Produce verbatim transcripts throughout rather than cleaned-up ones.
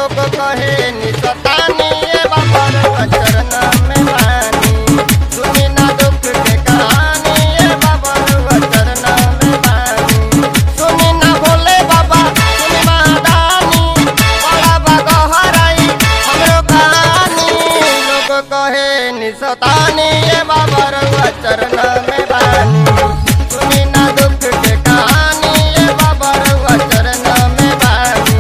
लोग कहे निसतानी ए बाबा रउआ चरण में बानी सुनी ना दुख के कहानी ए बाबा रउआ चरण में बानी सुनी ना भोले बाबा सुनी महादानी बड़ा बगहराई हमरो कहानी लोग कहे निसतानी ए बाबा रउआ चरण में बानी सुनी ना दुख के कहानी ए बाबा रउआ चरण में बानी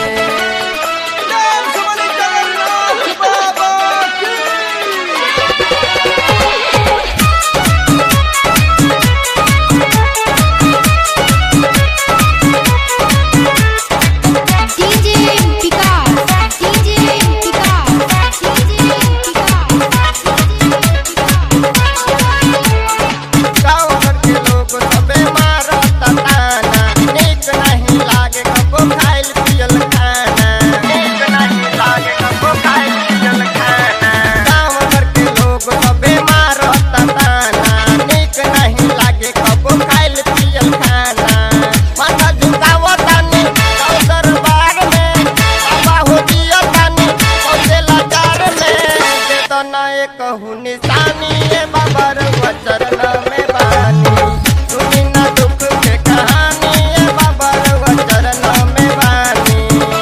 DJ Vikas DJ Vikas DJ गाँव घर के लोग सबे मारत ताना नीक नहीं लागे कबो खाइल पियल खाना नीक नहीं लागे कबो खाइल पियल खाना गाँव घर के लोग सबे मारत ताना नीक नहीं लागे कबो खाइल पियल खाना माथा झुकावतानी गाँव दरबार में बाबा हो जियतानी पहुँचे लाचार में दे तो ना कहूँ निशानी ए बाबा रउआ चरण में बानी सुनी ना दुख के कहानी ए बाबा रउआ चरण में बानी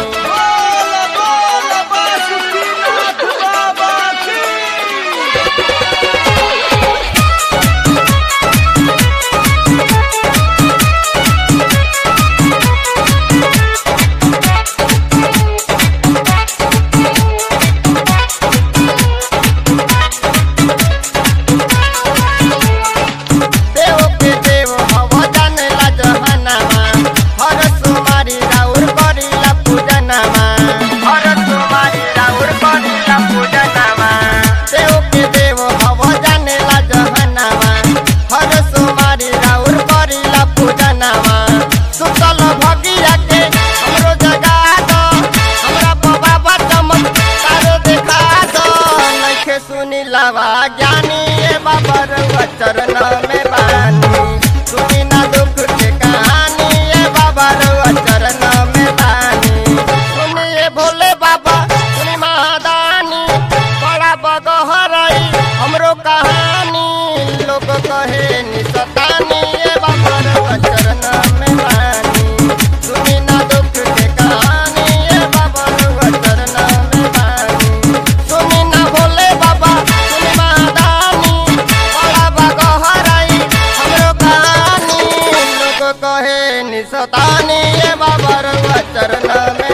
देव के देव हवा जानेला जहानामा हर सुमारी राउर करीला पूजनामा हर सुमारी राउर करीला पूजनामा देव के देव हवा जानेला जहानामा हर सुमारी राउर करीला पूजनामा सुतल भगिया के हमरो जगा दो हमरा बाबा चमत्कार देखा दो नइखे सुनी लावा ज्ञानी ए बाबा रउआ चरण में बानी सुनी ना दुख के कहानी ए बाबा रउआ चरण में बानी सुनी ए भोले बाबा सुनी महादानी बड़ा बगहराई हमरो कहानी लोग कहे निसतानी ए बाबा रउआ चरण में बानी सुनी ना दुख के कहानी ए बाबा रउआ चरण में बानी सुनी ना भोले बाबा सुनी महादानी बड़ा बगहराई हमरो कहानी लोग कहे निसतानी ए बाबा रउआ चरण में